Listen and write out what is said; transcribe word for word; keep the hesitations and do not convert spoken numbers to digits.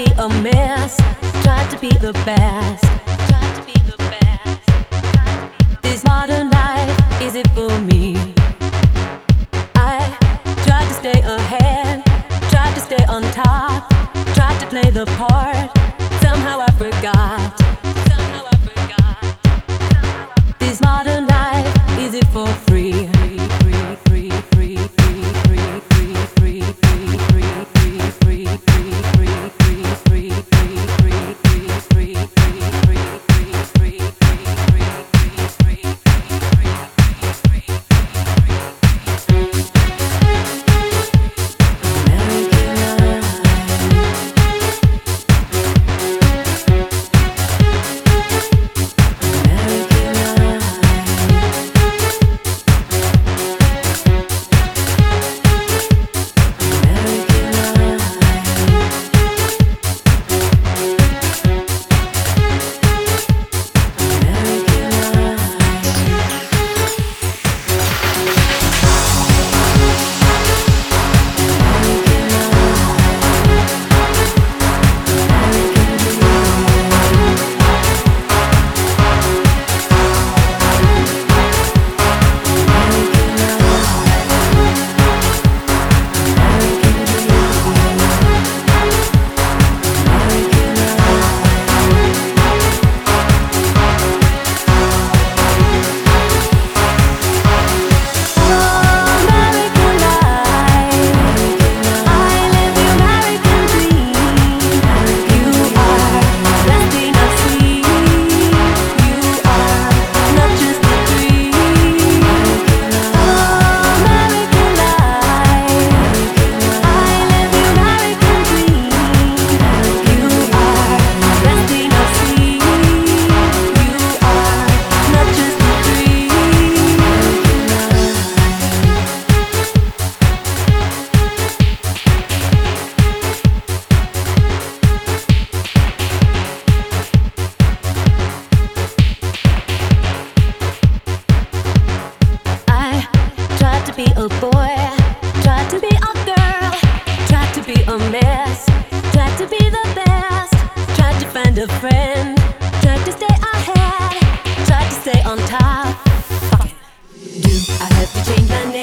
be a mess, tried to be the best. Tried to be the best. This modern life, is it for me? I tried to stay ahead, tried to stay on top, tried to play the part. Somehow I forgot. Somehow I forgot. This modern life, is it for free? Free, free, free, free, free, free, free, free, free, free, free, free, free, free, free, be a boy, tried to be a girl, tried to be a mess, tried to be the best, tried to find a friend, tried to stay ahead, tried to stay on top. Do I have to change my name?